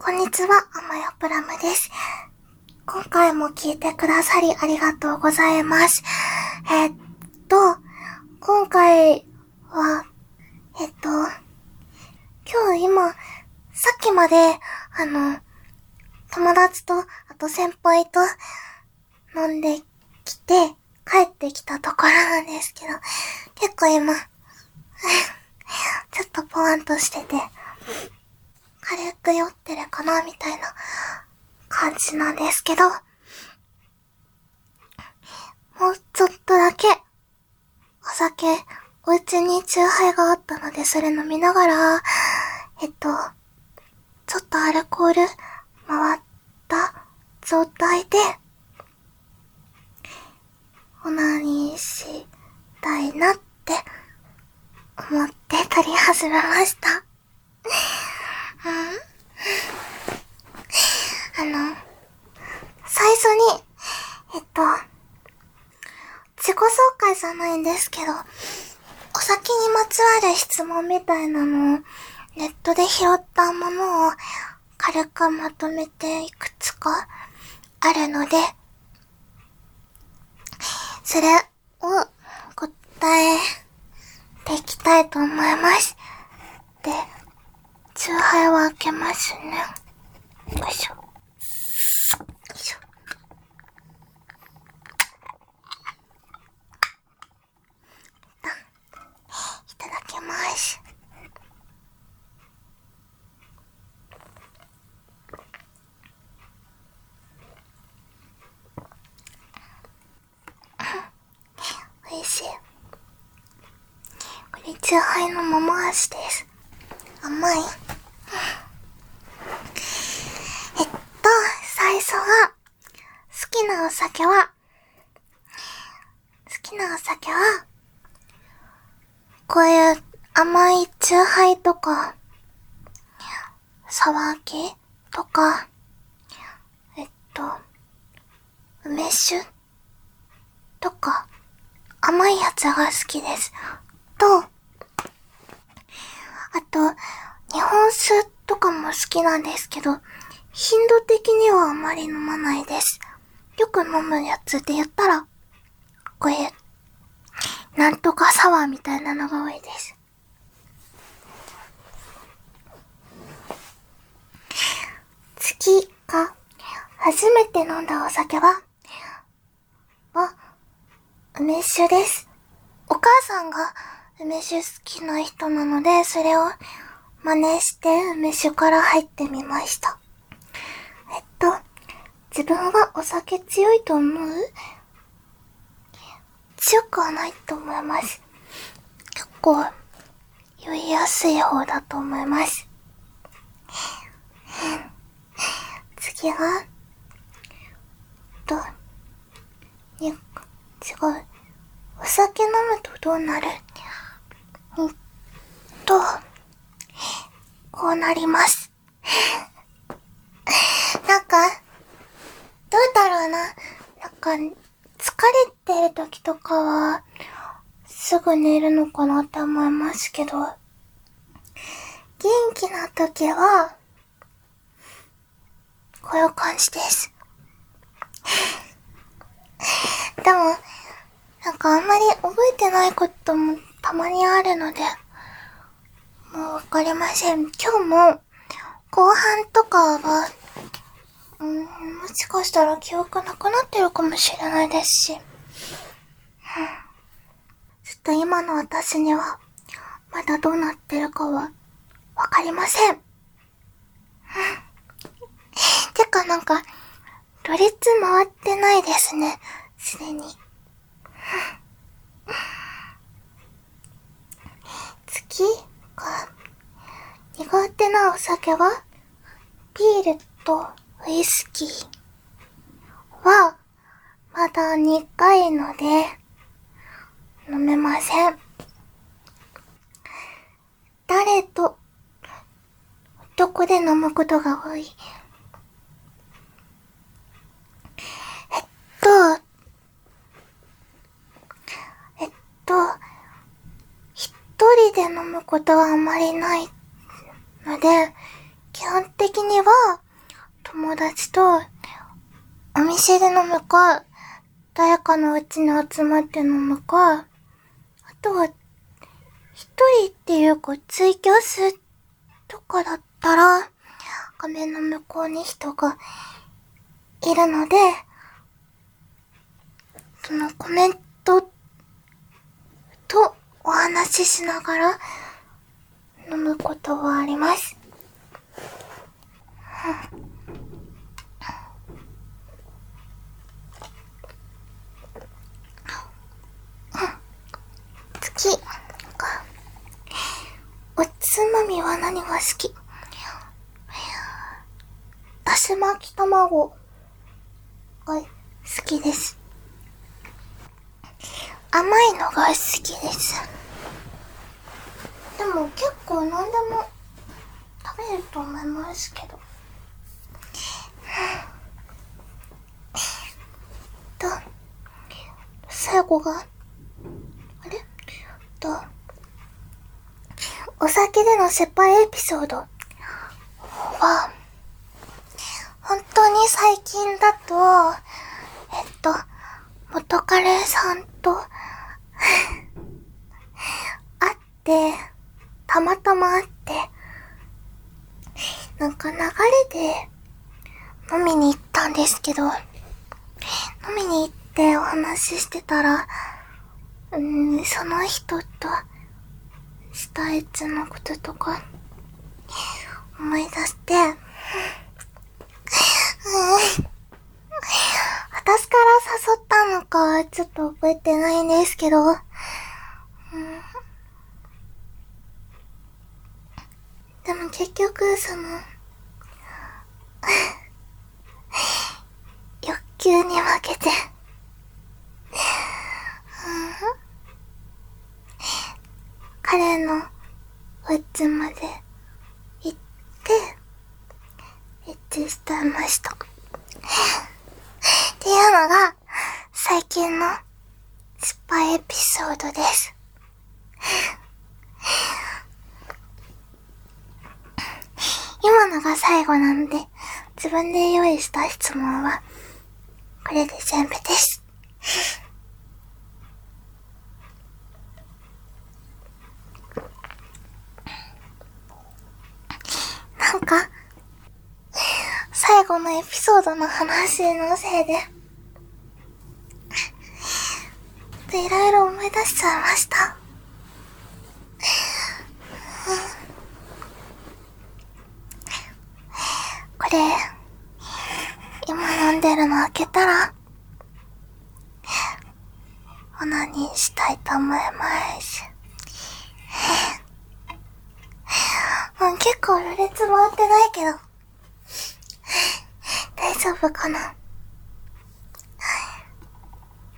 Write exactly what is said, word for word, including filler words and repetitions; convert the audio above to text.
こんにちは、あまやプラムです。今回も聞いてくださりありがとうございます。えっと、今回は、えっと、今日今、さっきまで、あの、友達と、あと先輩と飲んできて、帰ってきたところなんですけど、結構今、ちょっとポワンとしてて、軽く酔ってるかなみたいな感じなんですけど、もうちょっとだけお酒、お家にチューハイがあったのでそれ飲みながら、えっと、ちょっとアルコール回った状態でオナニーしたいなって思って撮り始めました。あの、最初に、えっと、自己紹介じゃないんですけど、お酒にまつわる質問みたいなのをネットで拾ったものを軽くまとめていくつかあるので、それを答えていきたいと思います。で、チューハイを開けますね。よいしょ。よいしょ。いただきます。おいしい。これチューハイの桃味です。甘い。えっと、最初は、好きなお酒は、好きなお酒は、こういう甘いチューハイとか、サワー系とか、えっと、梅酒とか、甘いやつが好きです。と、あと、日本酒とかも好きなんですけど、頻度的にはあまり飲まないです。よく飲むやつで言ったら、こういう、なんとかサワーみたいなのが多いです。次が、初めて飲んだお酒は、は、梅酒です。お母さんが梅酒好きな人なので、それを真似して梅酒から入ってみました。えっと、自分はお酒強いと思う？強くはないと思います。結構、酔いやすい方だと思います。次は、と、に、違う。お酒飲むとどうなる？うんと、こうなります。なんか、どうだろうな。なんか、疲れてる時とかは、すぐ寝るのかなって思いますけど、元気な時は、こういう感じです。でも、なんかあんまり覚えてないこともたまにあるので、もうわかりません。今日も、後半とかは、うん、もしかしたら記憶なくなってるかもしれないですし、うん、ちょっと今の私には、まだどうなってるかは、わかりません。うん。てかなんか、ろれつ回ってないですね、すでに。次が、苦手なお酒は、ビールとウイスキーは、まだ苦いので、飲めません。誰と、どこで飲むことが多い？えっと、えっと、一人で飲むことはあまりないので、基本的には、友達と、お店で飲むか、誰かの家に集まって飲むか、あとは、一人っていうか、ツイキャスとかだったら、画面の向こうに人がいるので、そのコメントとお話ししながら飲むことはあります。うん、次か。おつまみは何が好き？だし巻き卵が好きです。甘いのが好きです。でも結構何でも食べると思いますけど。と、最後が、あれと、お酒での失敗エピソードは、本当に最近だと、えっと、元彼さんと会って、たまたま会って、なんか流れで飲みに行ったんですけど、飲みに行ってお話ししてたら、うーん、その人としたエッチのこととか思い出して、私から誘ったのかちょっと覚えてないんですけど、うん、でも結局その欲求に負けて、うん、彼のお家まで行ってエッチしてました。っていうのが最近の失敗エピソードです。今のが最後なので、自分で用意した質問はこれで全部です。なんか最後のエピソードの話のせいでいろいろ思い出しちゃいました。これ今飲んでるの開けたらオナニーしたいと思います。もう結構ろれつ回ってないけど大丈夫かな。